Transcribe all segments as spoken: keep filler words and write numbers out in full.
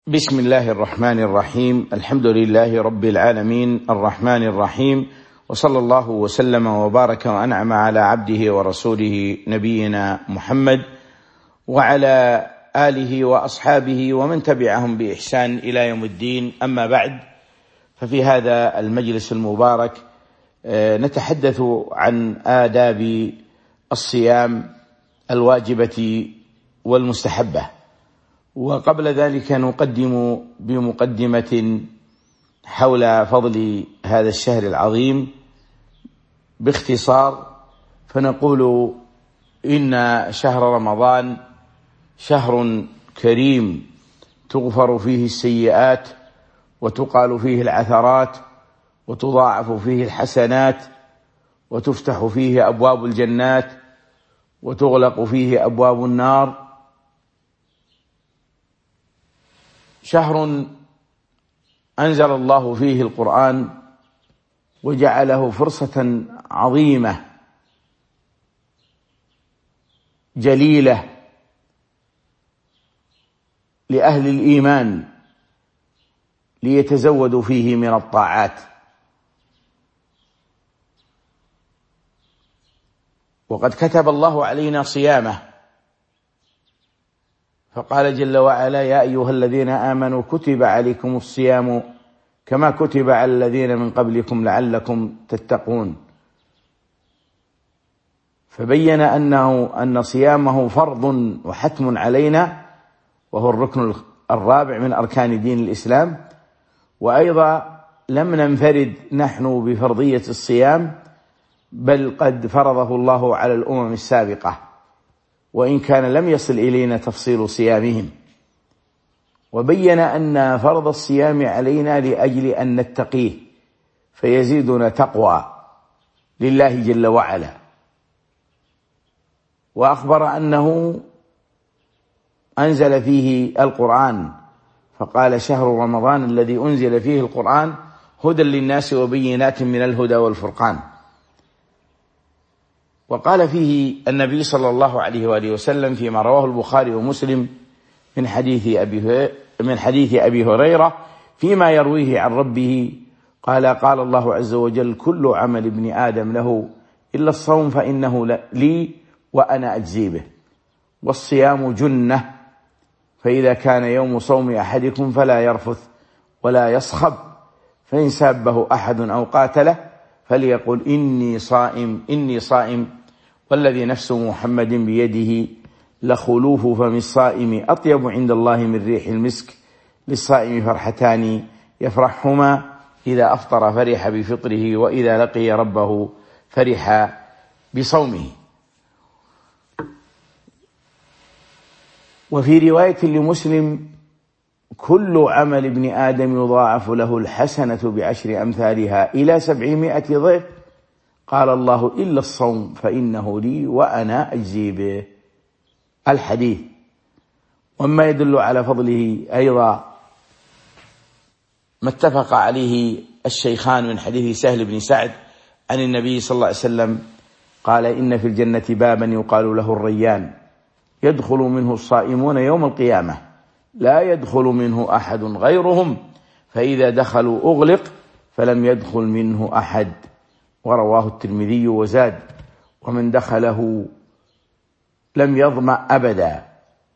بسم الله الرحمن الرحيم. الحمد لله رب العالمين الرحمن الرحيم، وصلى الله وسلم وبارك وأنعم على عبده ورسوله نبينا محمد وعلى آله وأصحابه ومن تبعهم بإحسان إلى يوم الدين. أما بعد، ففي هذا المجلس المبارك نتحدث عن آداب الصيام الواجبة والمستحبة. وقبل ذلك نقدم بمقدمة حول فضل هذا الشهر العظيم باختصار، فنقول إن شهر رمضان شهر كريم تغفر فيه السيئات وتقال فيه العثرات وتضاعف فيه الحسنات وتفتح فيه أبواب الجنات وتغلق فيه أبواب النار. شهر أنزل الله فيه القرآن وجعله فرصة عظيمة جليلة لأهل الإيمان ليتزودوا فيه من الطاعات. وقد كتب الله علينا صيامه، فقال جل وعلا: يا أيها الذين آمنوا كتب عليكم الصيام كما كتب على الذين من قبلكم لعلكم تتقون. فبين أنه أن صيامه فرض وحتم علينا، وهو الركن الرابع من أركان دين الإسلام. وأيضا لم ننفرد نحن بفرضية الصيام، بل قد فرضه الله على الأمم السابقة، وإن كان لم يصل إلينا تفصيل صيامهم. وبين أن فرض الصيام علينا لأجل أن نتقيه فيزيدنا تقوى لله جل وعلا. وأخبر أنه أنزل فيه القرآن، فقال: شهر رمضان الذي أنزل فيه القرآن هدى للناس وبينات من الهدى والفرقان. وقال فيه النبي صلى الله عليه وآله وسلم فيما رواه البخاري ومسلم من حديث أبي من حديث أبي هريرة فيما يرويه عن ربه قال: قال الله عز وجل: كل عمل ابن آدم له إلا الصوم فإنه لي وأنا أجزي به، والصيام جنة، فإذا كان يوم صوم أحدكم فلا يرفث ولا يصخب، فإن سابه أحد أو قاتله فليقل إني صائم إني صائم، والذي نفس محمد بيده لخلوف فم الصائم أطيب عند الله من ريح المسك، للصائم فرحتان يفرحهما، إذا أفطر فرح بفطره، وإذا لقي ربه فرح بصومه. وفي رواية لمسلم: كل عمل ابن آدم يضاعف له الحسنة بعشر أمثالها إلى سبعمائة ضعف، قال الله: إلا الصوم فإنه لي وأنا أجزي به. الحديث. وما يدل على فضله أيضا ما اتفق عليه الشيخان من حديث سهل بن سعد عن النبي صلى الله عليه وسلم قال: إن في الجنة بابا يقال له الريان، يدخل منه الصائمون يوم القيامة، لا يدخل منه أحد غيرهم، فإذا دخلوا أغلق فلم يدخل منه أحد. ورواه الترمذي وزاد: ومن دخله لم يظمأ أبدا.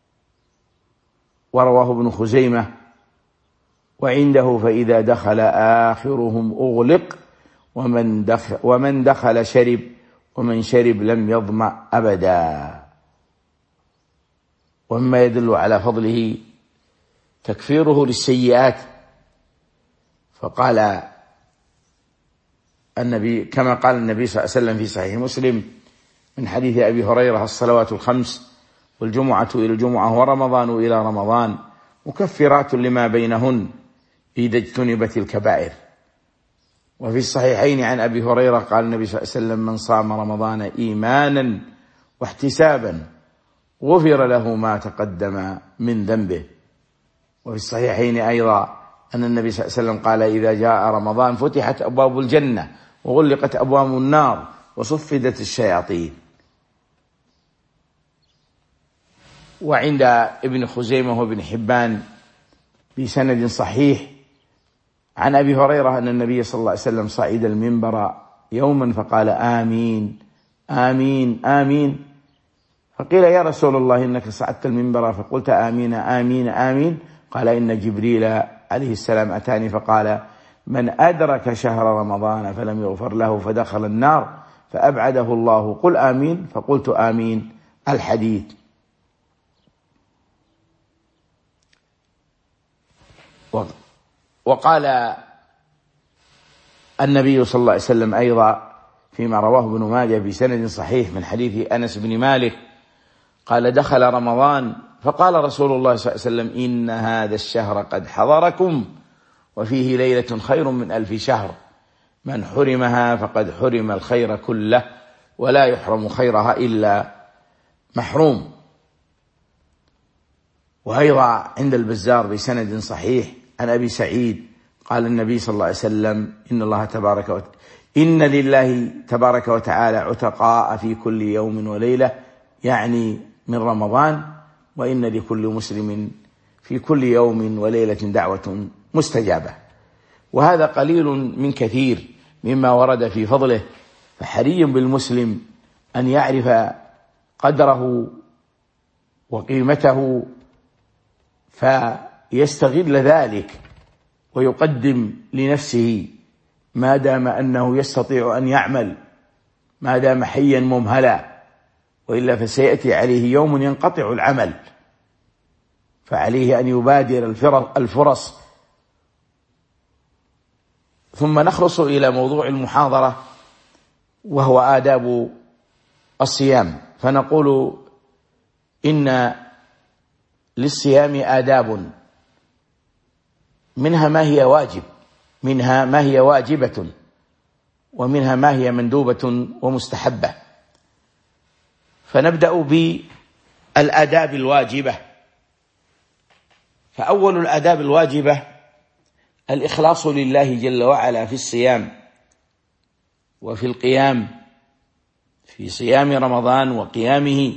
ورواه ابن خزيمة وعنده: فإذا دخل آخرهم أغلق، ومن دخل, ومن دخل شرب، ومن شرب لم يظمأ أبدا. ومما يدل على فضله تكفيره للسيئات، فقال النبي كما قال النبي صلى الله عليه وسلم في صحيح مسلم من حديث أبي هريرة: الصلوات الخمس والجمعة إلى الجمعة ورمضان إلى رمضان مكفرات لما بينهن إذا اجتنبت الكبائر. وفي الصحيحين عن أبي هريرة قال النبي صلى الله عليه وسلم: من صام رمضان إيمانا واحتسابا غفر له ما تقدم من ذنبه. وفي الصحيحين أيضا أن النبي صلى الله عليه وسلم قال: إذا جاء رمضان فتحت أبواب الجنة وغلقت أبواب النار وصفدت الشياطين. وعند ابن خزيمة وابن حبان بسند صحيح عن أبي هريرة أن النبي صلى الله عليه وسلم صعد المنبر يوما فقال آمين آمين آمين، فقيل يا رسول الله إنك صعدت المنبر فقلت آمين آمين آمين، قال إن جبريل عليه السلام أتاني فقال من أدرك شهر رمضان فلم يغفر له فدخل النار فأبعده الله، قل آمين، فقلت آمين. الحديث. وقال النبي صلى الله عليه وسلم أيضا فيما رواه ابن ماجه بسند صحيح من حديث أنس بن مالك قال دخل رمضان فقال رسول الله صلى الله عليه وسلم إن هذا الشهر قد حضركم وفيه ليلة خير من ألف شهر، من حرمها فقد حرم الخير كله ولا يحرم خيرها إلا محروم. وأيضا عند البزار بسند صحيح عن أبي سعيد قال النبي صلى الله عليه وسلم إن الله تبارك وتعالى إن لله تبارك وتعالى عتقاء في كل يوم وليلة، يعني من رمضان، وإن لكل مسلم في كل يوم وليلة دعوة مستجابة. وهذا قليل من كثير مما ورد في فضله، فحري بالمسلم أن يعرف قدره وقيمته فيستغل ذلك ويقدم لنفسه ما دام أنه يستطيع أن يعمل، ما دام حيا ممهلا، وإلا فسيأتي عليه يوم ينقطع العمل، فعليه أن يبادر الفرص. ثم نخلص إلى موضوع المحاضرة وهو آداب الصيام، فنقول إن للصيام آداب، منها ما هي واجب منها ما هي واجبة ومنها ما هي مندوبة ومستحبة. فنبدأ بالآداب الواجبة. فأول الآداب الواجبة الإخلاص لله جل وعلا في الصيام وفي القيام، في صيام رمضان وقيامه،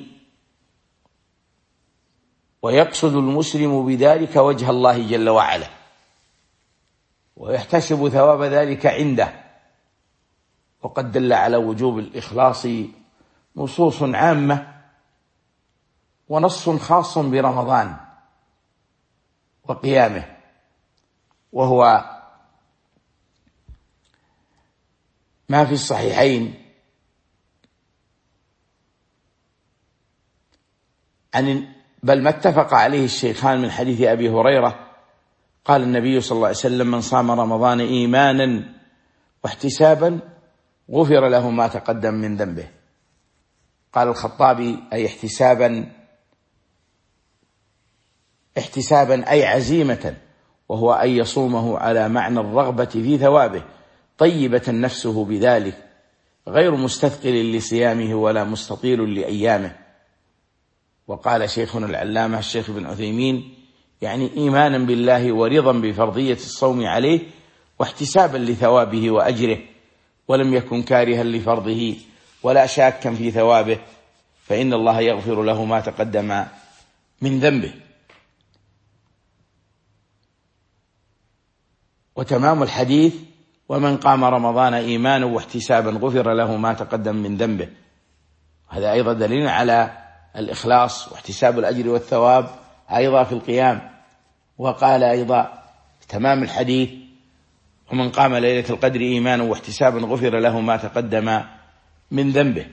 ويقصد المسلم بذلك وجه الله جل وعلا ويحتسب ثواب ذلك عنده. وقد دل على وجوب الإخلاص نصوص عامة ونص خاص برمضان وقيامه، وهو ما في الصحيحين عن بل ما اتفق عليه الشيخان من حديث أبي هريرة قال النبي صلى الله عليه وسلم من صام رمضان إيمانا واحتسابا غفر له ما تقدم من ذنبه. قال الخطابي أي احتسابا احتسابا أي عزيمة، وهو أن يصومه على معنى الرغبة في ثوابه طيبة نفسه بذلك، غير مستثقل لصيامه ولا مستطيل لأيامه. وقال شيخنا العلامة الشيخ ابن عثيمين يعني إيمانا بالله ورضا بفرضية الصوم عليه واحتسابا لثوابه وأجره، ولم يكن كارها لفرضه ولا شاكا في ثوابه، فإن الله يغفر له ما تقدم من ذنبه. وتمام الحديث ومن قام رمضان إيمانا واحتسابا غفر له ما تقدم من ذنبه. هذا أيضا دليل على الإخلاص واحتساب الأجر والثواب أيضا في القيام. وقال أيضا تمام الحديث ومن قام ليلة القدر إيمانا واحتسابا غفر له ما تقدم من ذنبه.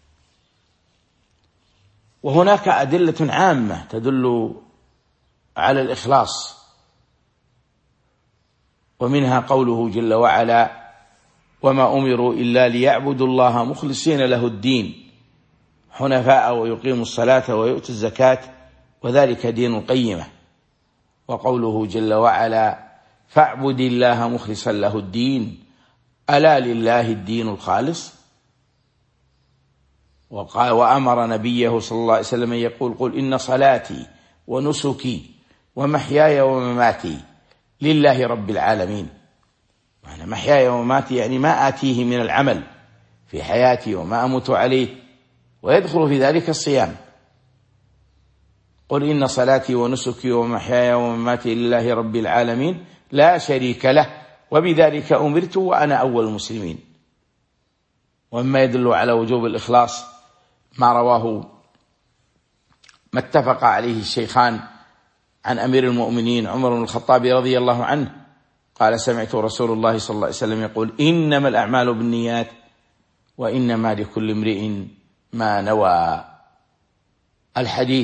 وهناك أدلة عامة تدل على الإخلاص، ومنها قوله جل وعلا وما أمروا إلا ليعبدوا الله مخلصين له الدين حنفاء ويقيموا الصلاة ويؤتوا الزكاة وذلك دين القيمة. وقوله جل وعلا فاعبد الله مخلصا له الدين ألا لله الدين الخالص. وقال وأمر نبيه صلى الله عليه وسلم يقول قل إن صلاتي ونسكي ومحياي ومماتي لله رب العالمين. معنى محياي ومماتي يعني ما آتيه من العمل في حياتي وما أموت عليه، ويدخل في ذلك الصيام. قل إن صلاتي ونسكي ومحياي ومماتي لله رب العالمين لا شريك له وبذلك أمرت وأنا أول المسلمين. ومما يدل على وجوب الإخلاص ما رواه ما اتفق عليه الشيخان عن أمير المؤمنين عمر بن الخطاب رضي الله عنه قال: سمعت رسول الله صلى الله عليه وسلم يقول: إنما الأعمال بالنيات وإنما لكل امرئ ما نوى. الحديث.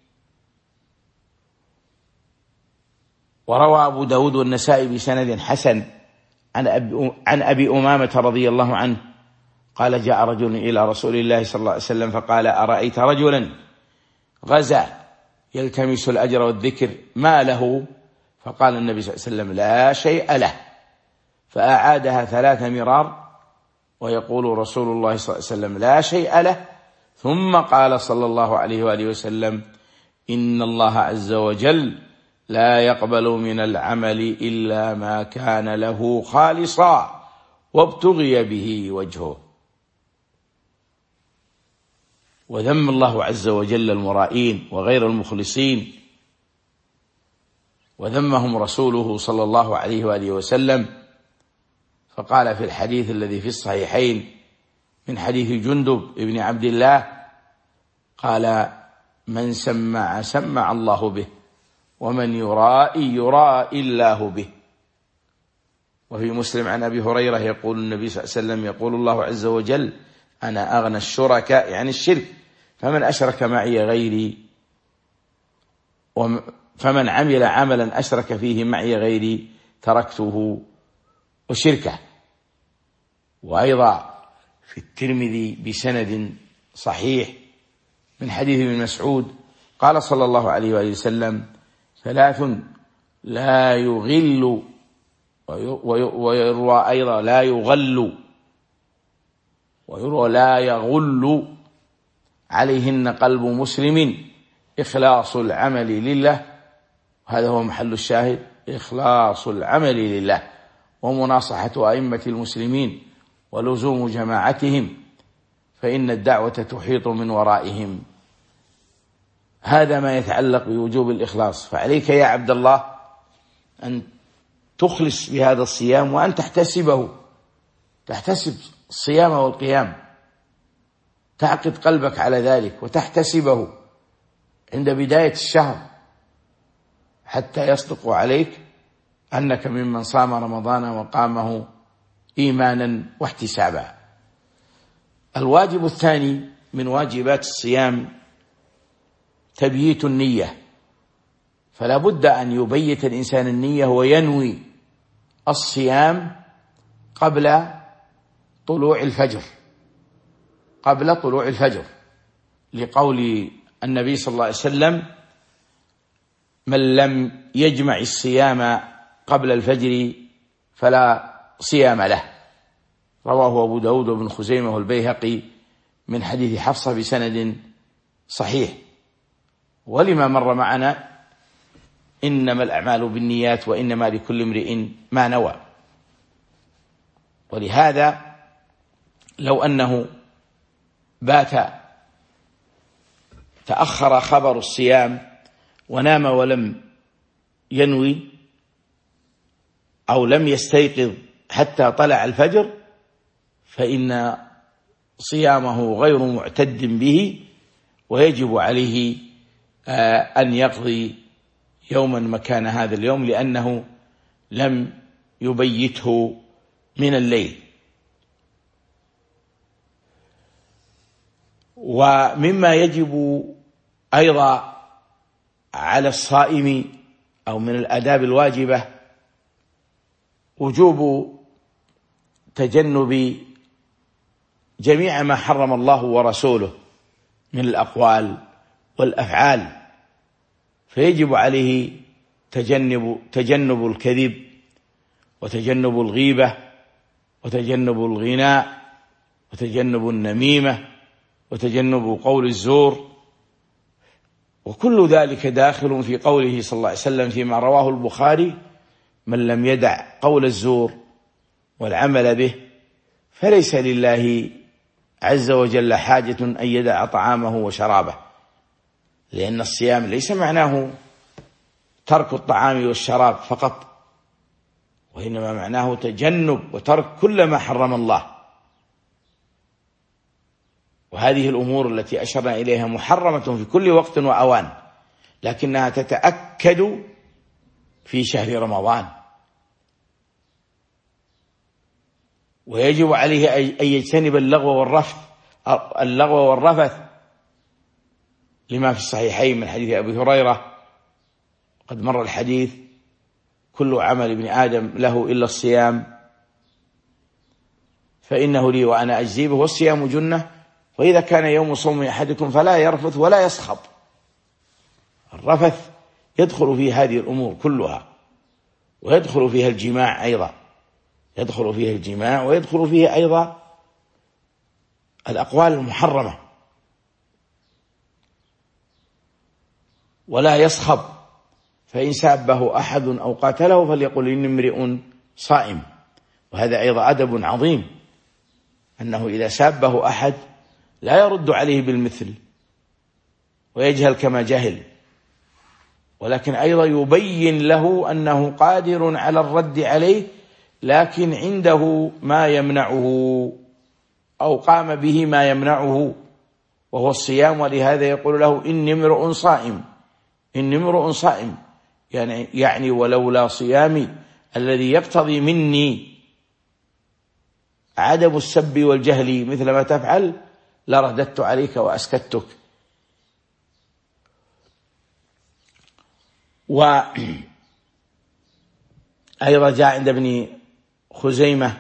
وروى أبو داود والنسائي بسند حسن عن أبي, عن أبي أمامة رضي الله عنه قال: جاء رجل إلى رسول الله صلى الله عليه وسلم فقال: أرأيت رجلا غزا يلتمس الأجر والذكر ما له؟ فقال النبي صلى الله عليه وسلم: لا شيء له. فأعادها ثلاث مرار ويقول رسول الله صلى الله عليه وسلم: لا شيء له. ثم قال صلى الله عليه وآله وسلم: إن الله عز وجل لا يقبل من العمل إلا ما كان له خالصا وابتغي به وجهه. وذم الله عز وجل المرائين وغير المخلصين، وذمهم رسوله صلى الله عليه وآله وسلم، فقال في الحديث الذي في الصحيحين من حديث جندب ابن عبد الله قال: من سمع سمع الله به، ومن يرائي يرائي الله به. وفي مسلم عن أبي هريرة يقول النبي صلى الله عليه وسلم: يقول الله عز وجل: أنا أغنى الشركاء، يعني الشرك، فمن أشرك معي غيري فمن عمل عملا أشرك فيه معي غيري تركته وشركه. وأيضا في الترمذي بسند صحيح من حديث ابن مسعود قال صلى الله عليه وآله وسلم: ثلاث لا يغل، ويروى أيضا لا يغل، ويروى لا يغل عليهن قلب مسلم: إخلاص العمل لله، هذا هو محل الشاهد، إخلاص العمل لله، ومناصحة أئمة المسلمين، ولزوم جماعتهم، فإن الدعوة تحيط من ورائهم. هذا ما يتعلق بوجوب الإخلاص. فعليك يا عبد الله أن تخلص بهذا الصيام، وأن تحتسبه، تحتسب الصيام والقيام، تعقد قلبك على ذلك وتحتسبه عند بداية الشهر حتى يصدق عليك أنك ممن صام رمضان وقامه إيمانا واحتسابا. الواجب الثاني من واجبات الصيام تبييت النية، فلا بد أن يبيت الإنسان النية وينوي الصيام قبل طلوع الفجر، قبل طلوع الفجر، لقول النبي صلى الله عليه وسلم: من لم يجمع الصيام قبل الفجر فلا صيام له. رواه أبو داود وابن خزيمة والبيهقي من حديث حفصة بسند صحيح. ولما مر معنا: إنما الأعمال بالنيات وإنما لكل امرئ ما نوى. ولهذا لو أنه بات تأخر خبر الصيام ونام ولم ينوي أو لم يستيقظ حتى طلع الفجر، فإن صيامه غير معتد به، ويجب عليه أن يقضي يوما مكان هذا اليوم، لأنه لم يبيته من الليل. ومما يجب أيضا على الصائم أو من الآداب الواجبة وجوب تجنب جميع ما حرم الله ورسوله من الأقوال والأفعال، فيجب عليه تجنب تجنب الكذب، وتجنب الغيبة، وتجنب الغناء، وتجنب النميمة، وتجنب قول الزور. وكل ذلك داخل في قوله صلى الله عليه وسلم فيما رواه البخاري: من لم يدع قول الزور والعمل به فليس لله عز وجل حاجة أن يدع طعامه وشرابه. لأن الصيام ليس معناه ترك الطعام والشراب فقط، وإنما معناه تجنب وترك كل ما حرم الله. وهذه الأمور التي أشرنا إليها محرمة في كل وقت وأوان، لكنها تتأكد في شهر رمضان. ويجب عليه أن يجتنب اللغو والرفث اللغو والرفث لما في الصحيحين من حديث أبي هريرة، قد مر الحديث: كل عمل ابن آدم له إلا الصيام فإنه لي وأنا أجزي به، والصيام جنة، وإذا كان يوم صوم أحدكم فلا يرفث ولا يصخب. الرفث يدخل في هذه الأمور كلها، ويدخل فيها الجماع أيضا، يدخل فيها الجماع ويدخل فيها أيضا الأقوال المحرمة. ولا يصخب، فإن سابه أحد أو قاتله فليقل إني امرئ صائم. وهذا أيضا أدب عظيم، أنه إذا سابه أحد لا يرد عليه بالمثل ويجهل كما جهل، ولكن أيضا يبين له أنه قادر على الرد عليه، لكن عنده ما يمنعه أو قام به ما يمنعه وهو الصيام. ولهذا يقول له: إني امرؤ صائم، إني امرؤ صائم، يعني, يعني ولولا صيامي الذي يقتضي مني عدم السب والجهل مثل ما تفعل لرددت عليك وأسكتك. وأيضا جاء عند ابن خزيمة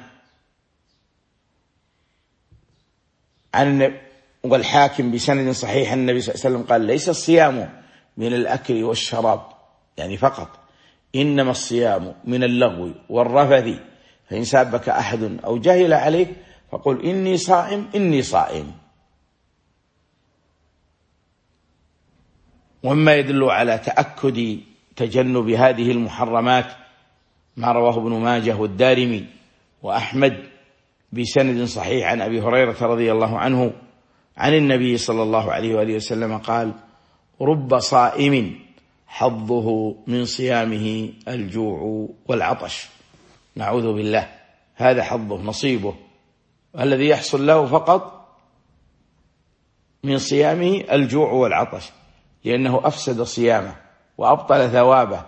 عن والحاكم بسند صحيح النبي صلى الله عليه وسلم قال: ليس الصيام من الأكل والشراب يعني فقط، إنما الصيام من اللغو والرفث، فإن سابك أحد أو جهل عليك فقل إني صائم إني صائم. ومما يدل على تأكد تجنب هذه المحرمات ما رواه ابن ماجه والدارمي وأحمد بسند صحيح عن أبي هريرة رضي الله عنه عن النبي صلى الله عليه وآله وسلم قال: رب صائم حظه من صيامه الجوع والعطش. نعوذ بالله، هذا حظه نصيبه الذي يحصل له فقط من صيامه الجوع والعطش، لأنه أفسد صيامه وأبطل ثوابه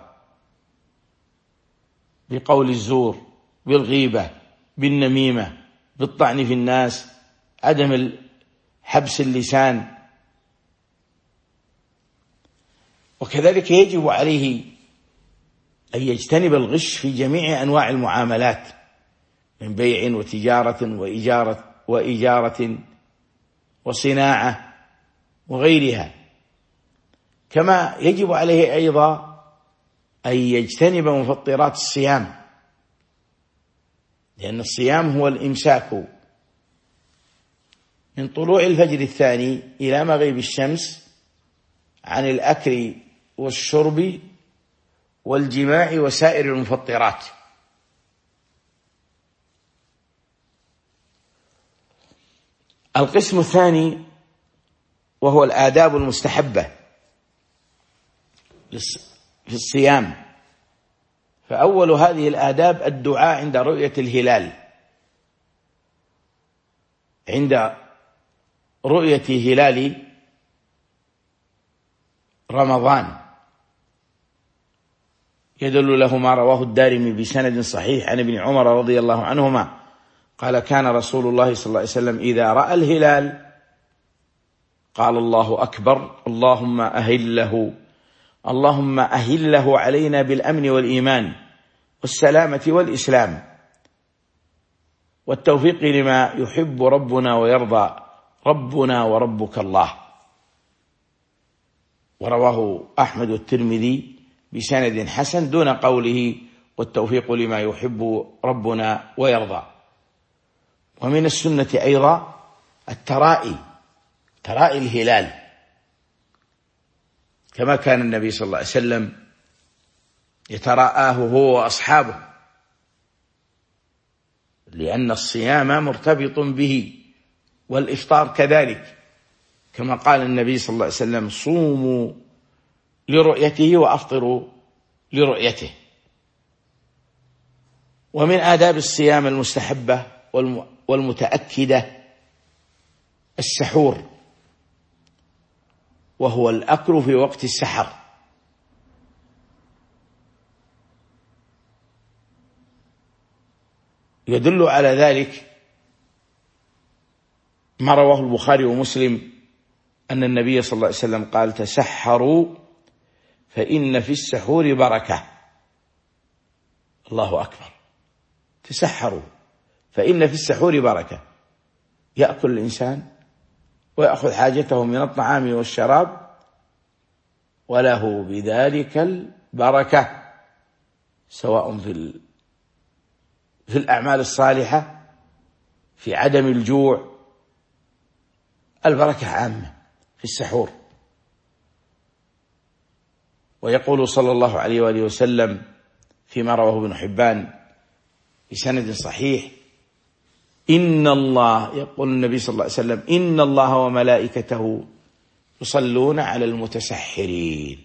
بقول الزور، بالغيبة، بالنميمة، بالطعن في الناس، عدم حبس اللسان. وكذلك يجب عليه أن يجتنب الغش في جميع أنواع المعاملات من بيع وتجارة وإجارة, وإجارة وصناعة وغيرها. كما يجب عليه أيضا أن يجتنب مفطرات الصيام، لأن الصيام هو الإمساك من طلوع الفجر الثاني إلى مغيب الشمس عن الأكل والشرب والجماع وسائر المفطرات. القسم الثاني وهو الآداب المستحبة في الصيام. فأول هذه الآداب الدعاء عند رؤية الهلال، عند رؤية هلال رمضان، يدل له ما رواه الدارمي بسند صحيح عن ابن عمر رضي الله عنهما قال: كان رسول الله صلى الله عليه وسلم إذا رأى الهلال قال: الله أكبر، اللهم أهله اللهم أهله علينا بالأمن والإيمان والسلامة والإسلام والتوفيق لما يحب ربنا ويرضى، ربنا وربك الله. ورواه أحمد والترمذي بسند حسن دون قوله والتوفيق لما يحب ربنا ويرضى. ومن السنة أيضا الترائي، ترائي الهلال، كما كان النبي صلى الله عليه وسلم يتراءاه هو وأصحابه، لأن الصيام مرتبط به والإفطار كذلك، كما قال النبي صلى الله عليه وسلم: صوموا لرؤيته وأفطروا لرؤيته. ومن آداب الصيام المستحبة والمتأكدة السحور، وهو الأكل في وقت السحر. يدل على ذلك ما رواه البخاري ومسلم أن النبي صلى الله عليه وسلم قال: تسحروا فإن في السحور بركة. الله أكبر. تسحروا فإن في السحور بركة. يأكل الإنسان ويأخذ حاجته من الطعام والشراب وله بذلك البركة، سواء في في الأعمال الصالحة، في عدم الجوع. البركة عامة في السحور. ويقول صلى الله عليه وآله وسلم فيما رواه ابن حبان بسند صحيح: إن الله، يقول النبي صلى الله عليه وسلم: إن الله وملائكته يصلون على المتسحرين.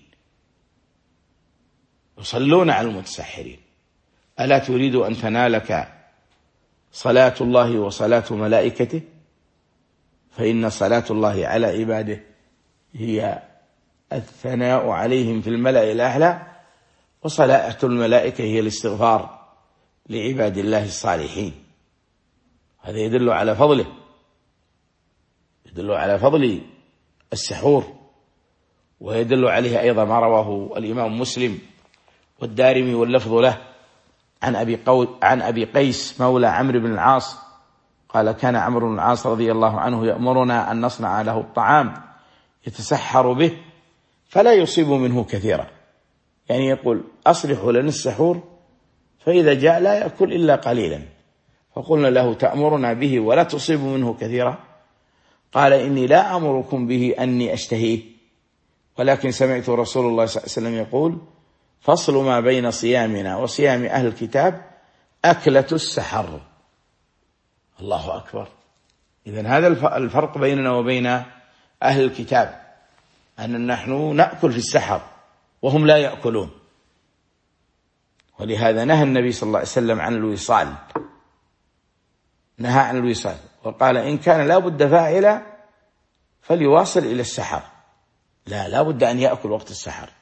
يصلون على المتسحرين. ألا تريد أن تنالك صلاة الله وصلاة ملائكته؟ فإن صلاة الله على عباده هي الثناء عليهم في الملأ الأعلى، وصلاة الملائكة هي الاستغفار لعباد الله الصالحين. هذا يدل على فضله، يدل على فضل السحور. ويدل عليه أيضا ما رواه الإمام مسلم والدارمي واللفظ له عن أبي, قو... عن أبي قيس مولى عمرو بن العاص قال: كان عمرو بن العاص رضي الله عنه يأمرنا أن نصنع له الطعام يتسحر به فلا يصيب منه كثيرا. يعني يقول: أصلحوا لنا السحور، فإذا جاء لا يأكل إلا قليلا. فقلنا له: تأمرنا به ولا تصيب منه كثيرا؟ قال: إني لا أمركم به أني أشتهيه، ولكن سمعت رسول الله صلى الله عليه وسلم يقول: فصل ما بين صيامنا وصيام أهل الكتاب أكلة السحر. الله أكبر. إذن هذا الفرق بيننا وبين أهل الكتاب، أن نحن نأكل في السحر وهم لا يأكلون. ولهذا نهى النبي صلى الله عليه وسلم عن الوصال، نهى عن الوصال، وقال: إن كان لا بد فاعلا فليواصل إلى السحر. لا لا بد أن يأكل وقت السحر.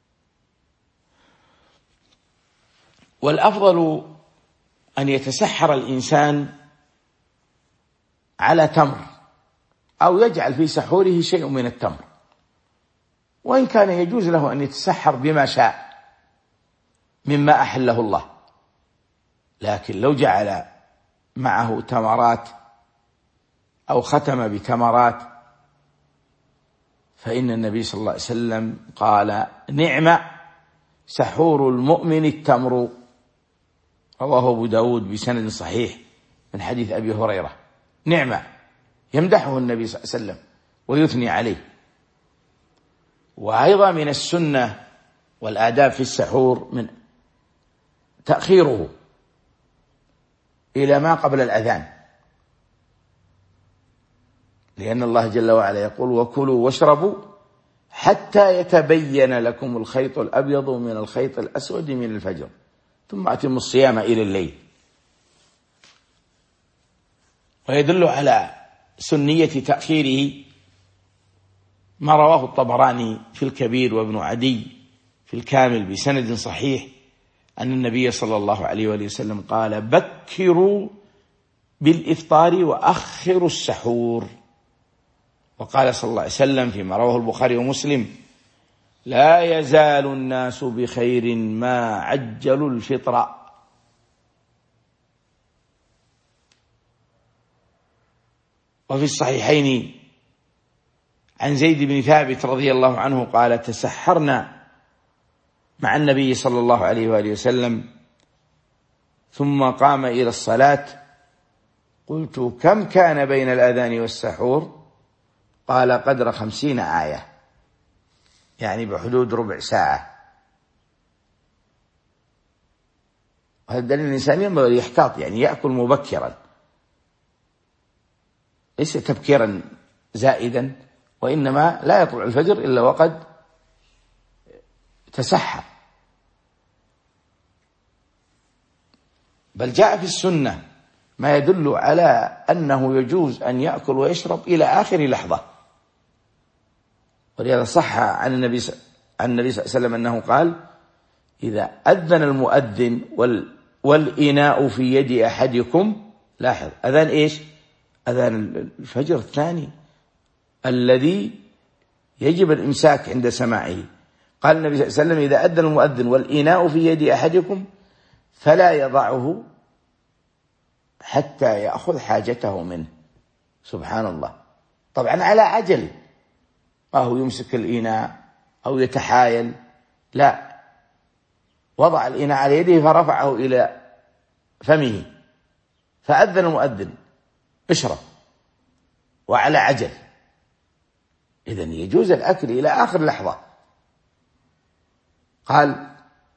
والأفضل أن يتسحر الإنسان على تمر، أو يجعل في سحوره شيء من التمر، وإن كان يجوز له أن يتسحر بما شاء مما أحله الله. لكن لو جعل معه تمرات أو ختم بتمرات، فإن النبي صلى الله عليه وسلم قال: نعم سحور المؤمن التمر. رواه أبو داود بسند صحيح من حديث أبي هريرة. نعم، يمدحه النبي صلى الله عليه وسلم ويثني عليه. وأيضا من السنة والآداب في السحور من تأخيره إلى ما قبل الأذان، لأن الله جل وعلا يقول: وكلوا واشربوا حتى يتبين لكم الخيط الأبيض من الخيط الأسود من الفجر ثم أتموا الصيام إلى الليل. ويدل على سنية تأخيره ما رواه الطبراني في الكبير وابن عدي في الكامل بسند صحيح أن النبي صلى الله عليه وآله وسلم قال: بكروا بالإفطار وأخروا السحور. وقال صلى الله عليه وسلم فيما رواه البخاري ومسلم: لا يزال الناس بخير ما عجلوا الفطر. وفي الصحيحين عن زيد بن ثابت رضي الله عنه قال: تسحرنا مع النبي صلى الله عليه وآله وسلم ثم قام إلى الصلاة، قلت: كم كان بين الأذان والسحور؟ قال: قدر خمسين آية، يعني بحدود ربع ساعة. وهذا دليل الإنسان ينبغي يحتاط، يعني يأكل مبكرا، ليس تبكيرا زائدا وإنما لا يطلع الفجر إلا وقد تسحر. بل جاء في السنة ما يدل على أنه يجوز أن يأكل ويشرب إلى آخر لحظة. ولهذا صح عن النبي عن النبي صلى الله عليه وسلم أنه قال: إذا أذن المؤذن وال والإناء في يد أحدكم، لاحظ أذان إيش؟ أذان الفجر الثاني الذي يجب الإمساك عند سماعه. قال النبي صلى الله عليه وسلم: إذا أذن المؤذن والإناء في يد أحدكم فلا يضعه حتى يأخذ حاجته منه. سبحان الله. طبعا على عجل، ما هو يمسك الإناء أو يتحايل، لا، وضع الإناء على يده فرفعه إلى فمه، فأذن المؤذن: اشرب، وعلى عجل. إذن يجوز الأكل إلى آخر لحظة. قال: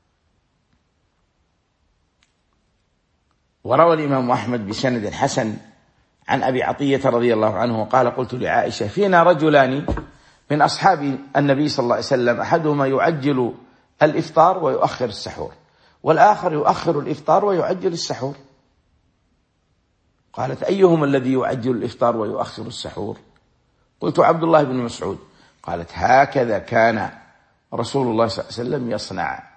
وروى الإمام أحمد بسند حسن عن أبي عطية رضي الله عنه قال: قلت لعائشة: فينا رجلان من أصحاب النبي صلى الله عليه وسلم، أحدهما يعجل الإفطار ويؤخر السحور، والآخر يؤخر الإفطار ويعجل السحور. قالت: أيهما الذي يعجل الإفطار ويؤخر السحور؟ قلت: عبد الله بن مسعود. قالت: هكذا كان رسول الله صلى الله عليه وسلم يصنع.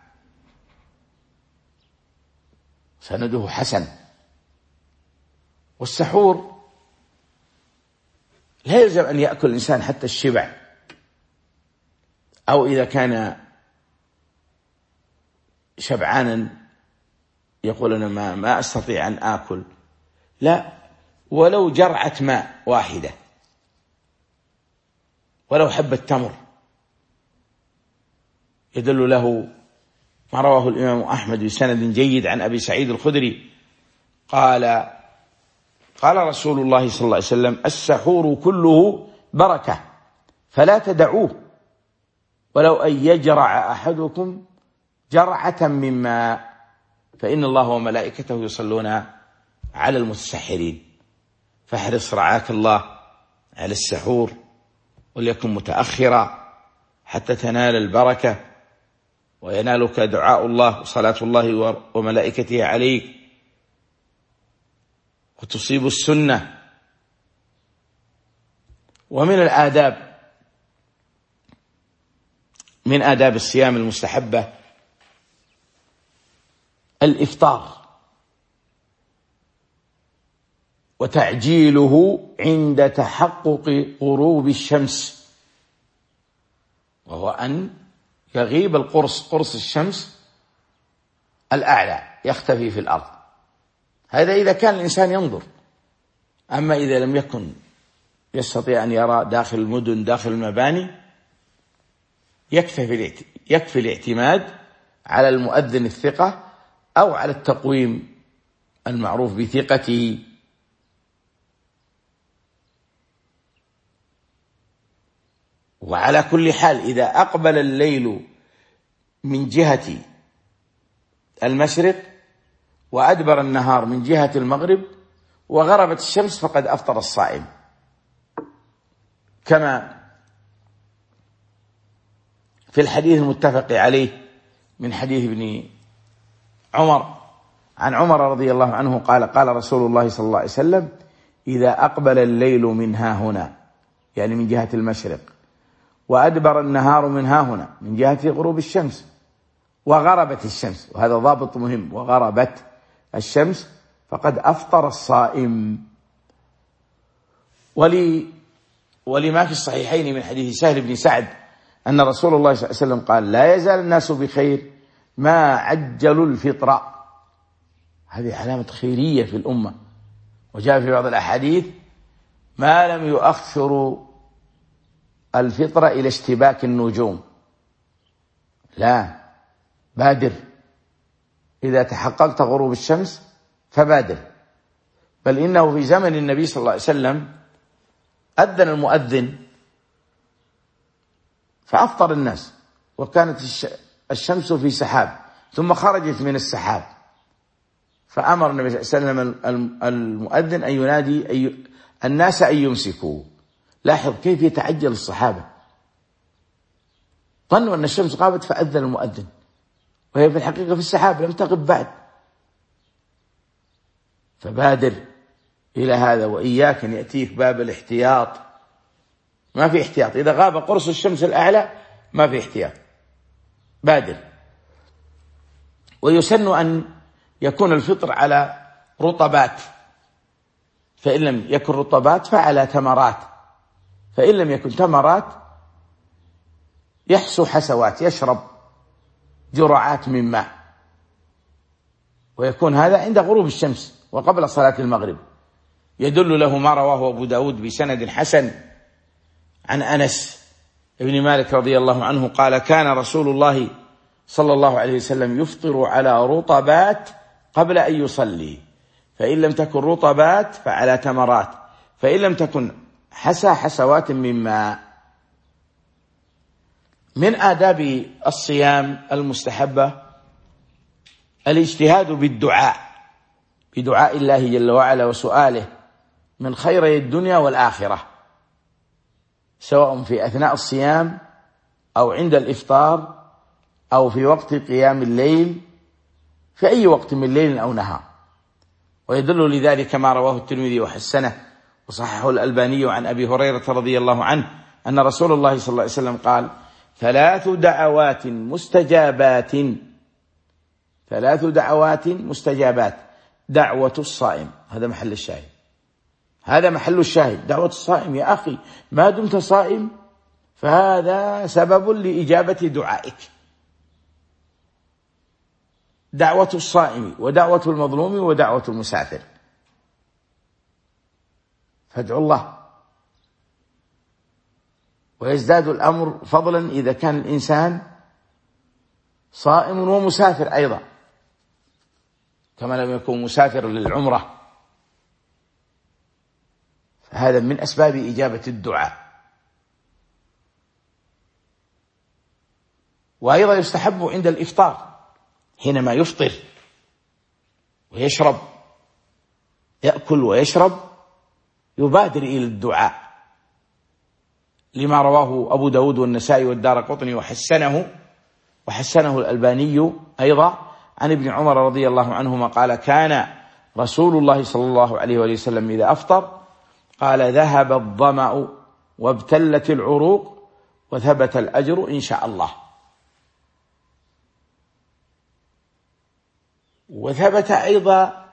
سنده حسن. والسحور لا يلزم أن يأكل الإنسان حتى الشبع، أو إذا كان شبعانا يقول: أنا ما, ما أستطيع أن آكل، لا، ولو جرعة ماء واحدة، ولو حبة تمر. يدل له ما رواه الإمام أحمد بسند جيد عن أبي سعيد الخدري قال: قال رسول الله صلى الله عليه وسلم: السحور كله بركة فلا تدعوه، ولو أن يجرع أحدكم جرعة من ماء فإن الله وملائكته يصلون على المتسحرين. فاحرص رعاك الله على السحور، وليكن متأخرا حتى تنال البركة وينالك دعاء الله وصلاة الله وملائكته عليك، وتصيب السنة. ومن الآداب، من آداب الصيام المستحبة الإفطار وتعجيله عند تحقق غروب الشمس، وهو أن يغيب القرص، قرص الشمس الأعلى يختفي في الأرض. هذا إذا كان الإنسان ينظر. أما إذا لم يكن يستطيع أن يرى داخل المدن، داخل المباني، يكفي يكفي الاعتماد على المؤذن الثقة أو على التقويم المعروف بثقته. وعلى كل حال إذا أقبل الليل من جهة المشرق وأدبر النهار من جهة المغرب وغربت الشمس فقد أفطر الصائم، كما في الحديث المتفق عليه من حديث ابن عمر عن عمر رضي الله عنه قال: قال رسول الله صلى الله عليه وسلم: إذا أقبل الليل من ها هنا، يعني من جهة المشرق، وأدبر النهار من ها هنا من جهة غروب الشمس، وغربت الشمس، وهذا ضابط مهم، وغربت الشمس فقد أفطر الصائم. ولي ولما في الصحيحين من حديث سهل بن سعد أن رسول الله صلى الله عليه وسلم قال: لا يزال الناس بخير ما عجلوا الفطر. هذه علامة خيرية في الأمة. وجاء في بعض الأحاديث: ما لم يؤخروا الفطر إلى اشتباك النجوم. لا، بادر، إذا تحققت غروب الشمس فبادر. بل إنه في زمن النبي صلى الله عليه وسلم أذن المؤذن فأفطر الناس، وكانت الشمس في سحاب، ثم خرجت من السحاب، فأمر النبي صلى الله عليه وسلم المؤذن أن ينادي الناس أن يمسكوا، لاحظ كيف يتعجل الصحابة، ظنوا أن الشمس غابت فأذن المؤذن، وهي في الحقيقة في السحاب لم تغب بعد. فبادر إلى هذا، وإياك أن يأتيك باب الاحتياط. ما في احتياط، إذا غاب قرص الشمس الأعلى ما في احتياط، بادر. ويسن أن يكون الفطر على رطبات، فإن لم يكن رطبات فعلى تمرات، فإن لم يكن تمرات يحسو حسوات، يشرب جرعات من ماء، ويكون هذا عند غروب الشمس وقبل صلاة المغرب. يدل له ما رواه أبو داود بسند حسن عن أنس بن مالك رضي الله عنه قال: كان رسول الله صلى الله عليه وسلم يفطر على رطبات قبل أن يصلي، فإن لم تكن رطبات فعلى تمرات، فإن لم تكن حسى حسوات من ماء. من آداب الصيام المستحبة الاجتهاد بالدعاء، بدعاء الله جل وعلا وسؤاله من خيري الدنيا والآخرة، سواء في أثناء الصيام أو عند الإفطار أو في وقت قيام الليل، في أي وقت من ليل أو نهار. ويدل لذلك ما رواه الترمذي وحسنه وصححه الألباني عن أبي هريرة رضي الله عنه أن رسول الله صلى الله عليه وسلم قال: ثلاث دعوات مستجابات، ثلاث دعوات مستجابات، دعوة الصائم، هذا محل الشاهد، هذا محل الشاهد، دعوة الصائم يا أخي، ما دمت صائم فهذا سبب لإجابة دعائك. دعوة الصائم ودعوة المظلوم ودعوة المسافر، فادعوا الله. ويزداد الأمر فضلا إذا كان الإنسان صائم ومسافر أيضا، كما لم يكن مسافر للعمرة، فهذا من أسباب إجابة الدعاء. وأيضا يستحب عند الإفطار حينما يفطر ويشرب، يأكل ويشرب، يبادر إلى الدعاء، لما رواه أبو داود والنسائي والدارقطني وحسنه وحسنه الألباني أيضا عن ابن عمر رضي الله عنهما قال: كان رسول الله صلى الله عليه وسلم إذا أفطر قال: ذهب الظمأ وابتلت العروق وثبت الأجر إن شاء الله. وثبت أيضا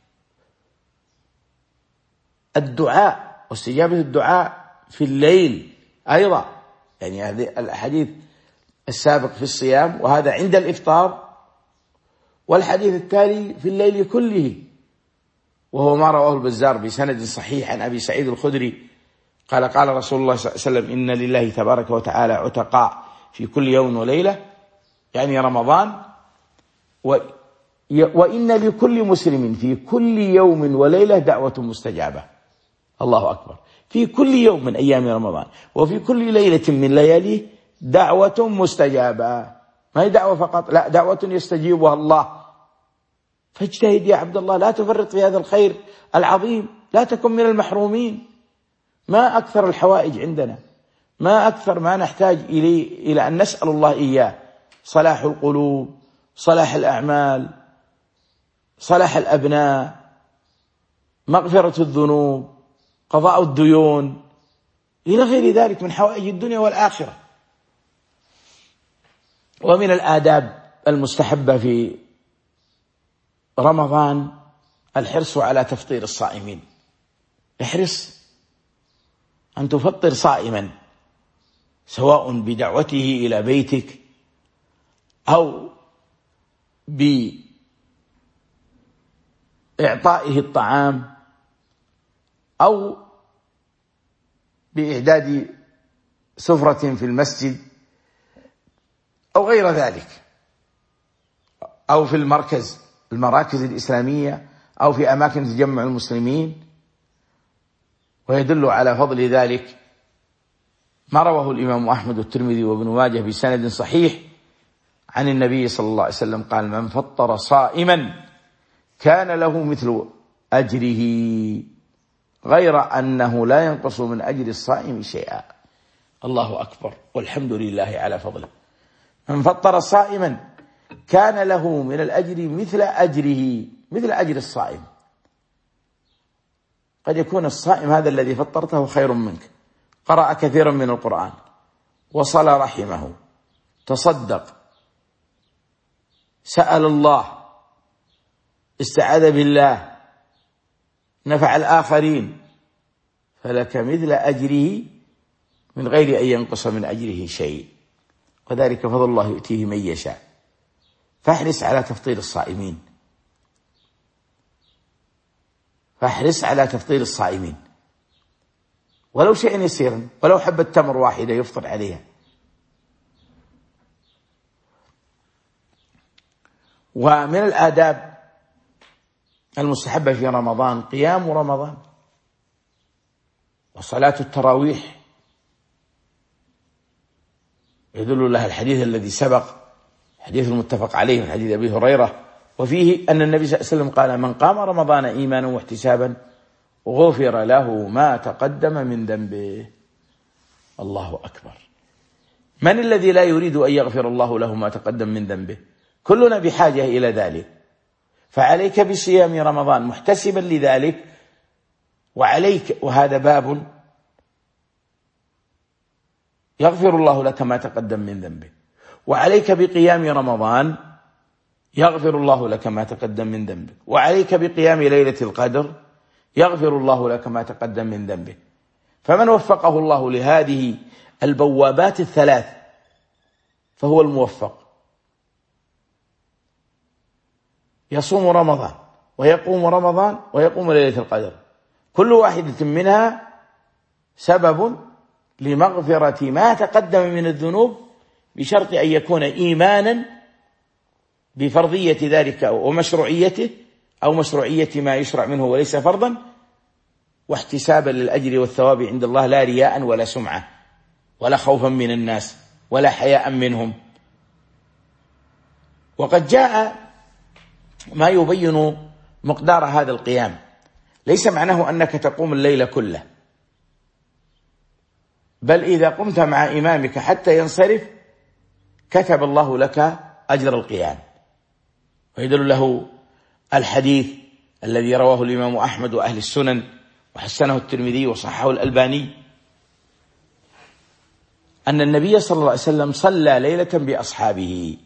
الدعاء واستجابة الدعاء في الليل أيضا، يعني هذه الحديث السابق في الصيام وهذا عند الإفطار، والحديث التالي في الليل كله، وهو ما رواه البزار بسند صحيح عن أبي سعيد الخدري قال: قال رسول الله صلى الله عليه وسلم: إن لله تبارك وتعالى عتقاء في كل يوم وليلة، يعني رمضان، و وإن لكل مسلم في كل يوم وليلة دعوة مستجابة. الله أكبر، في كل يوم من أيام رمضان وفي كل ليلة من لياليه دعوة مستجابة، ما هي دعوة فقط، لا، دعوة يستجيبها الله. فاجتهد يا عبد الله، لا تفرط في هذا الخير العظيم، لا تكن من المحرومين. ما أكثر الحوائج عندنا، ما أكثر ما نحتاج إليه إلى أن نسأل الله إياه: صلاح القلوب، صلاح الأعمال، صلاح الأبناء، مغفرة الذنوب، قضاء الديون، إلى غير ذلك من حوائج الدنيا والآخرة. ومن الآداب المستحبة في رمضان الحرص على تفطير الصائمين. احرص أن تفطر صائما، سواء بدعوته إلى بيتك أو بإعطائه الطعام أو بإعداد سفرة في المسجد أو غير ذلك، أو في المركز المراكز الإسلامية أو في أماكن تجمع المسلمين. ويدل على فضل ذلك ما رواه الإمام أحمد والترمذي وابن ماجه بسند صحيح عن النبي صلى الله عليه وسلم قال: من فطر صائما كان له مثل أجره، غير أنه لا ينقص من أجر الصائم شيئا. الله أكبر، والحمد لله على فضله. من فطر صائما كان له من الأجر مثل أجره، مثل أجر الصائم. قد يكون الصائم هذا الذي فطرته خير منك، قرأ كثيرا من القرآن، وصل رحمه، تصدق، سأل الله، استعاذ بالله، نفع الآخرين، فلك مثل أجره من غير أن ينقص من أجره شيء، وذلك فضل الله يؤتيه من يشاء. فاحرص على تفطير الصائمين، فاحرص على تفطير الصائمين ولو شيئا يسيرا، ولو حبة تمر واحدة يفطر عليها. ومن الآداب المستحبة في رمضان قيام رمضان وصلاة التراويح، يدل لها الحديث الذي سبق، حديث المتفق عليه من حديث أبي هريرة، وفيه أن النبي صلى الله عليه وسلم قال: من قام رمضان إيمانا واحتسابا غفر له ما تقدم من ذنبه. الله أكبر. من الذي لا يريد أن يغفر الله له ما تقدم من ذنبه؟ كلنا بحاجة إلى ذلك، فعليك بصيام رمضان محتسبا لذلك، وعليك، وهذا باب يغفر الله لك ما تقدم من ذنبه، وعليك بقيام رمضان يغفر الله لك ما تقدم من ذنبك، وعليك بقيام ليلة القدر يغفر الله لك ما تقدم من ذنبه. فمن وفقه الله لهذه البوابات الثلاث فهو الموفق. يصوم رمضان ويقوم رمضان ويقوم ليلة القدر، كل واحدة منها سبب لمغفرة ما تقدم من الذنوب، بشرط أن يكون إيمانا بفرضية ذلك ومشروعيته، أو مشروعية ما يشرع منه وليس فرضا، واحتسابا للأجر والثواب عند الله، لا رياء ولا سمعة ولا خوفا من الناس ولا حياء منهم. وقد جاء ما يبين مقدار هذا القيام، ليس معناه أنك تقوم الليل كله، بل إذا قمت مع إمامك حتى ينصرف كتب الله لك أجر القيام. ويدل له الحديث الذي رواه الإمام أحمد وأهل السنن وحسنه الترمذي وصححه الألباني، أن النبي صلى الله عليه وسلم صلى ليلة بأصحابه،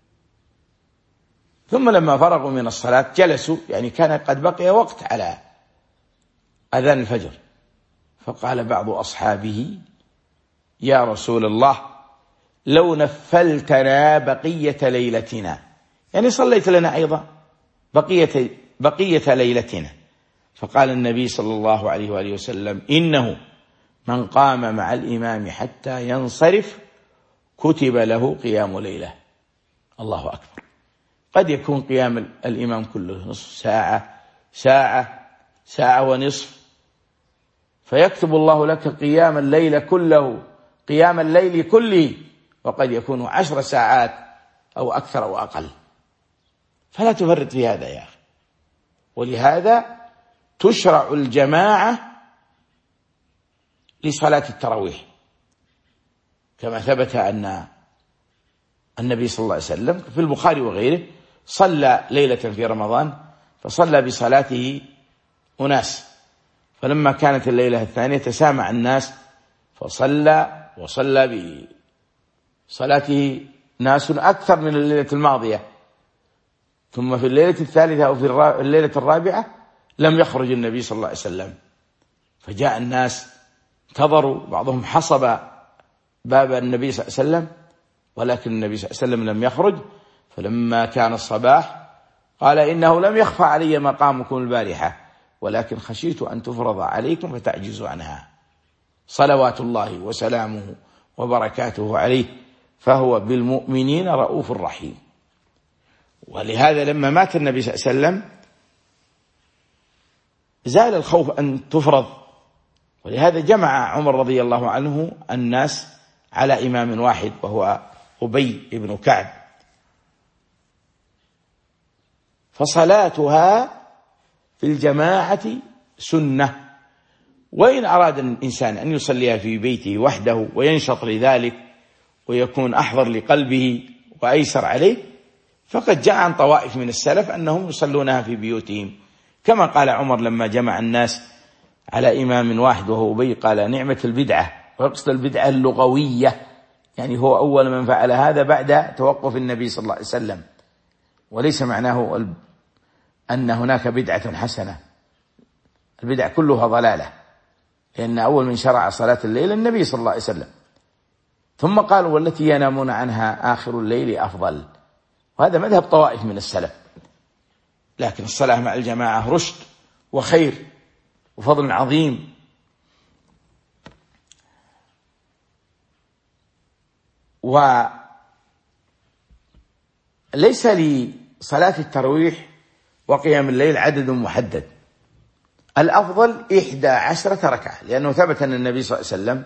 ثم لما فرغوا من الصلاة جلسوا، يعني كان قد بقي وقت على أذان الفجر، فقال بعض أصحابه: يا رسول الله، لو نفلتنا بقية ليلتنا، يعني صليت لنا أيضا بقية, بقية ليلتنا. فقال النبي صلى الله عليه وآله وسلم: إنه من قام مع الإمام حتى ينصرف كتب له قيام ليلة. الله أكبر. قد يكون قيام الإمام كله نصف ساعة، ساعة، ساعة ونصف، فيكتب الله لك قيام الليل كله، قيام الليل كله، وقد يكون عشر ساعات أو أكثر أو أقل. فلا تفرط في هذا يا أخي. ولهذا تشرع الجماعة لصلاة التراويح، كما ثبت أن النبي صلى الله عليه وسلم في البخاري وغيره صلى ليلة في رمضان، فصلى بصلاته أناس، فلما كانت الليلة الثانية تسامع الناس فصلى وصلى بصلاته ناس أكثر من الليلة الماضية، ثم في الليلة الثالثة أو في الليلة الرابعة لم يخرج النبي صلى الله عليه وسلم، فجاء الناس انتظروا، بعضهم حصب باب النبي صلى الله عليه وسلم، ولكن النبي صلى الله عليه وسلم لم يخرج. فلما كان الصباح قال: إنه لم يخفى علي مقامكم البارحة، ولكن خشيت أن تفرض عليكم فتعجزوا عنها، صلوات الله وسلامه وبركاته عليه، فهو بالمؤمنين رؤوف رحيم. ولهذا لما مات النبي صلى الله عليه وسلم زال الخوف أن تفرض، ولهذا جمع عمر رضي الله عنه الناس على إمام واحد وهو أبي بن كعب، فصلاتها في الجماعة سنة، وإن أراد الإنسان أن يصليها في بيته وحده وينشط لذلك ويكون أحضر لقلبه وأيسر عليه، فقد جاء عن طوائف من السلف أنهم يصلونها في بيوتهم، كما قال عمر لما جمع الناس على إمام واحد وهو أبي، قال نعمة البدعة، ويقصد البدعة اللغوية، يعني هو أول من فعل هذا بعد توقف النبي صلى الله عليه وسلم، وليس معناه أن هناك بدعة حسنة. البدع كلها ضلالة، لأن أول من شرع صلاة الليل النبي صلى الله عليه وسلم، ثم قالوا والتي ينامون عنها آخر الليل أفضل، وهذا مذهب طوائف من السلف. لكن الصلاة مع الجماعة رشد وخير وفضل عظيم. وليس لصلاة التراويح وقيام الليل عدد محدد، الأفضل إحدى عشرة ركعة، لأنه ثبت أن النبي صلى الله عليه وسلم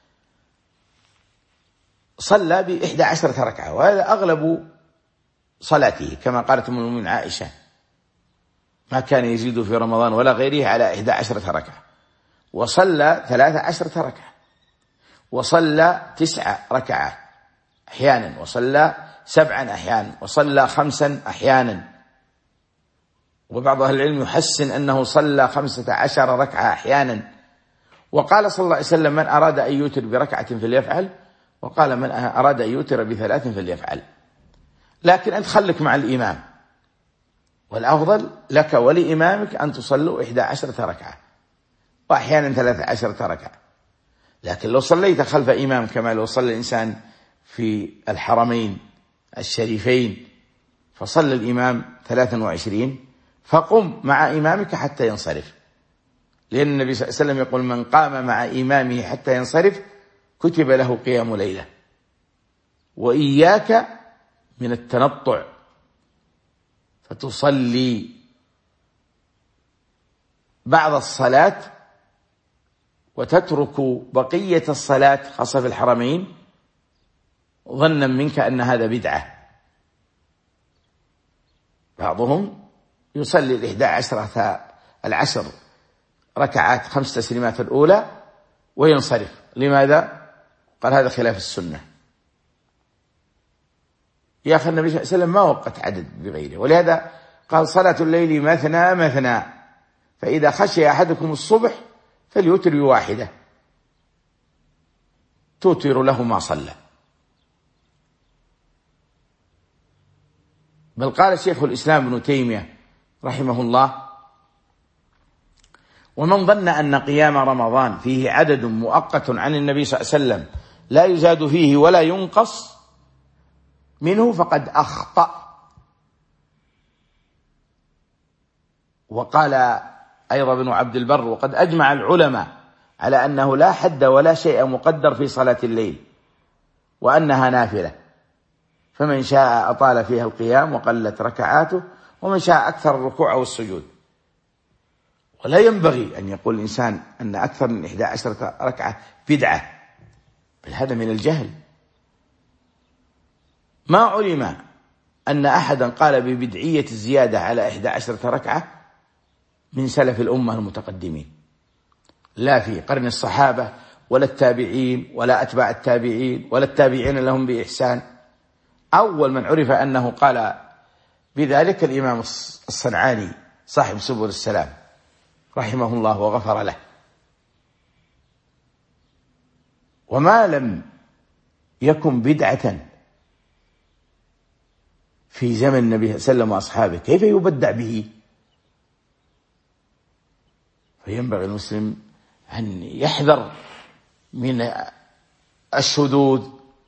صلى بإحدى عشرة ركعة، وهذا أغلب صلاته، كما قالت أم المؤمنين عائشة ما كان يزيد في رمضان ولا غيره على إحدى عشرة ركعة، وصلى ثلاث عشرة ركعة، وصلى تسع ركعات أحيانا، وصلى سبعا أحيانا، وصلى خمسا أحيانا، وبعض أهل العلم يحسن أنه صلى خمسة عشر ركعة أحيانا. وقال صلى الله عليه وسلم من أراد أن يوتر بركعة فليفعل، وقال من أراد أن يوتر بثلاث فليفعل. لكن أنت خلك مع الإمام، والأفضل لك ولإمامك أن تصلوا إحدى عشرة ركعة، وأحيانا ثلاث عشرة ركعة. لكن لو صليت خلف إمام كما لو صلى الإنسان في الحرمين الشريفين فصلى الإمام ثلاثا وعشرين، فقم مع إمامك حتى ينصرف، لأن النبي صلى الله عليه وسلم يقول من قام مع إمامه حتى ينصرف كتب له قيام ليلة. وإياك من التنطع فتصلي بعض الصلاة وتترك بقية الصلاة خاصة في الحرمين ظنا منك أن هذا بدعة. بعضهم يصلي الإحدى عشرة العشر ركعات خمس تسليمات الأولى وينصرف. لماذا؟ قال هذا خلاف السنة. يا أخي النبي صلى الله عليه وسلم ما وقت عدد بغيره، ولهذا قال صلاة الليل مثنى مثنى، فإذا خشي أحدكم الصبح فليوتر بواحدة توتر له ما صلى. بل قال شيخ الإسلام ابن تيمية رحمه الله ومن ظن أن قيام رمضان فيه عدد مؤقت عن النبي صلى الله عليه وسلم لا يزاد فيه ولا ينقص منه فقد أخطأ. وقال أيضا ابن عبد البر وقد أجمع العلماء على أنه لا حد ولا شيء مقدر في صلاة الليل، وأنها نافلة، فمن شاء أطال فيها القيام وقلت ركعاته، ومن شاء أكثر الركوع والسجود. ولا ينبغي أن يقول الإنسان أن أكثر من إحدى عشرة ركعة بدعة، بل هذا من الجهل. ما علم أن أحدا قال ببدعية الزيادة على إحدى عشرة ركعة من سلف الأمة المتقدمين، لا في قرن الصحابة ولا التابعين ولا أتباع التابعين ولا التابعين لهم بإحسان. أول من عرف أنه قال بذلك الإمام الصنعاني صاحب سبل السلام رحمه الله وغفر له. وما لم يكن بدعة في زمن النبي صلى الله عليه وسلم وأصحابه كيف يبدع به؟ فينبغي المسلم أن يحذر من الشذوذ.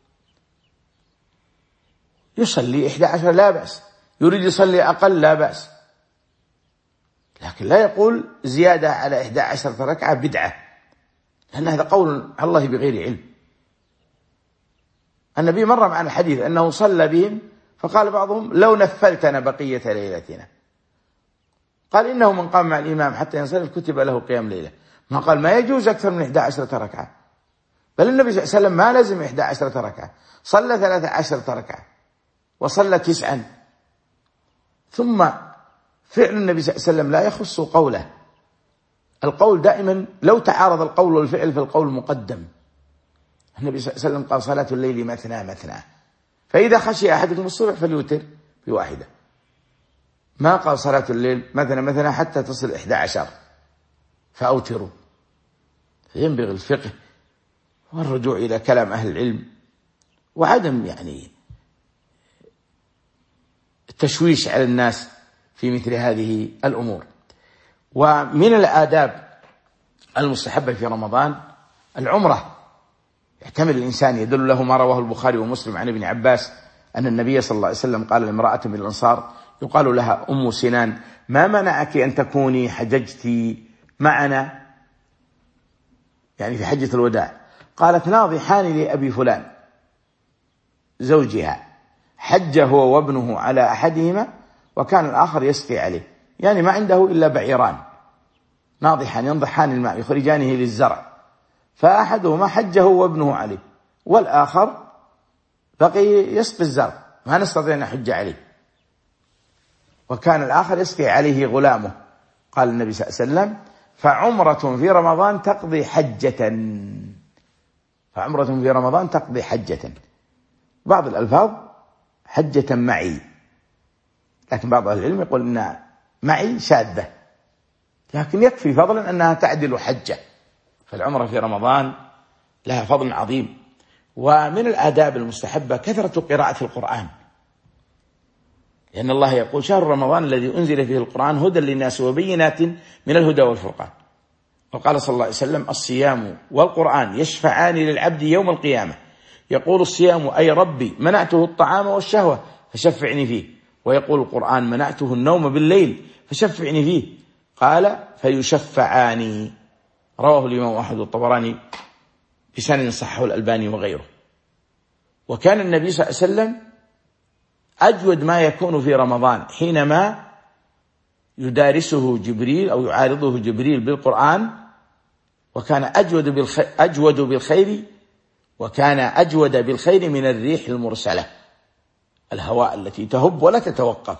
يصلي إحدى عشر لا بأس، يريد يصلي أقل لا بأس، لكن لا يقول زيادة على إحدى عشرة ركعة بدعة، لأن هذا قول على الله بغير علم. النبي مر معنا الحديث أنه صلى بهم فقال بعضهم لو نفلتنا بقية ليلتنا، قال إنه من قام مع الإمام حتى ينصرف كتب له قيام ليلة. ما قال ما يجوز أكثر من إحدى عشرة ركعة، بل النبي صلى الله عليه وسلم ما لازم إحدى عشرة ركعة، صلى ثلاث عشرة ركعة وصلى تسعا. ثم فعل النبي صلى الله عليه وسلم لا يخص قوله، القول دائما لو تعارض القول والفعل فالقول مقدم. النبي صلى الله عليه وسلم قال صلاة الليل مثنى مثنى، فإذا خشي أحدكم الصبح فليوتر بواحدة. ما قال صلاة الليل مثنى مثنى حتى تصل إحدى عشر فأوتروا. ينبغي الفقه والرجوع إلى كلام أهل العلم، وعدم يعني التشويش على الناس في مثل هذه الأمور. ومن الآداب المستحبة في رمضان العمرة. يحتمل الإنسان، يدل له ما رواه البخاري ومسلم عن ابن عباس أن النبي صلى الله عليه وسلم قال لامرأة من الأنصار يقال لها أم سنان: ما منعك أن تكوني حججت معنا، يعني في حجة الوداع؟ قالت: ناضحان لأبي فلان زوجها، حج هو وابنه على أحدهما وكان الآخر يسقي عليه، يعني ما عنده إلا بعيران ناضحان ينضحان الماء يخرجانه للزرع، فأحدهما حجه وابنه عليه والآخر بقي يسقي الزرع، ما نستطيع أن نحج عليه، وكان الآخر يسقي عليه غلامه. قال النبي صلى الله عليه وسلم: فعمرة في رمضان تقضي حجة، فعمرة في رمضان تقضي حجة. بعض الألفاظ حجة معي، لكن بعض أهل العلم يقول إن معي شاذة، لكن يكفي فضلا أنها تعدل حجة. فالعمرة في رمضان لها فضل عظيم. ومن الآداب المستحبة كثرة قراءة القرآن، لأن الله يقول: شهر رمضان الذي أنزل فيه القرآن هدى للناس وبينات من الهدى والفرقان. وقال صلى الله عليه وسلم: الصيام والقرآن يشفعان للعبد يوم القيامة، يقول الصيام: أي ربي منعته الطعام والشهوة فشفعني فيه، ويقول القرآن: منعته النوم بالليل فشفعني فيه، قال: فيشفعان. رواه الإمام أحمد الطبراني بسند صححه الألباني وغيره. وكان النبي صلى الله عليه وسلم أجود ما يكون في رمضان حينما يدارسه جبريل أو يعارضه جبريل بالقرآن، وكان أجود بالخير, أجود بالخير وكان أجود بالخير من الريح المرسلة، الهواء التي تهب ولا تتوقف.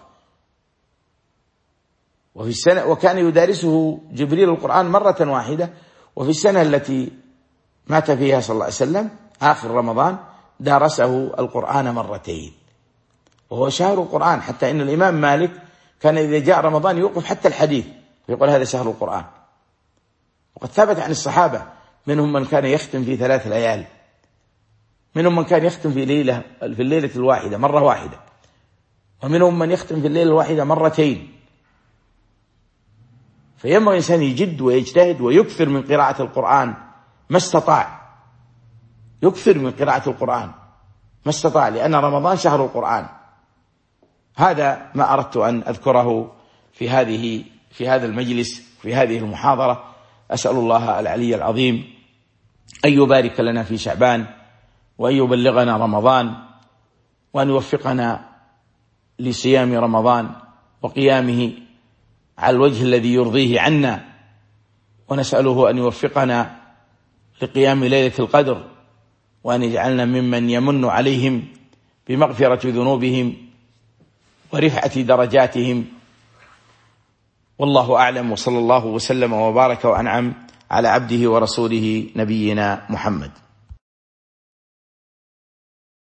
وفي السنة وكان يدارسه جبريل القرآن مرة واحدة، وفي السنة التي مات فيها صلى الله عليه وسلم آخر رمضان دارسه القرآن مرتين، وهو شهر القرآن، حتى إن الإمام مالك كان إذا جاء رمضان يوقف حتى الحديث ويقول: هذا شهر القرآن. وقد ثبت عن الصحابة منهم من كان يختم في ثلاث ليال، منهم من كان يختم في ليلة في الليلة الواحدة مرة واحدة، ومنهم من يختم في الليلة الواحدة مرتين. فينبغي الإنسان يجد ويجتهد ويكثر من قراءة القرآن ما استطاع، يكثر من قراءة القرآن ما استطاع، لأن رمضان شهر القرآن. هذا ما أردت أن أذكره في هذه في هذا المجلس في هذه المحاضرة. أسأل الله العلي العظيم أن يبارك لنا في شعبان، وأن يبلغنا رمضان، وأن يوفقنا لصيام رمضان وقيامه على الوجه الذي يرضيه عنا، ونسأله أن يوفقنا لقيام ليلة القدر، وأن يجعلنا ممن يمن عليهم بمغفرة ذنوبهم ورفعة درجاتهم. والله أعلم، وصلى الله وسلم وبارك وأنعم على عبده ورسوله نبينا محمد.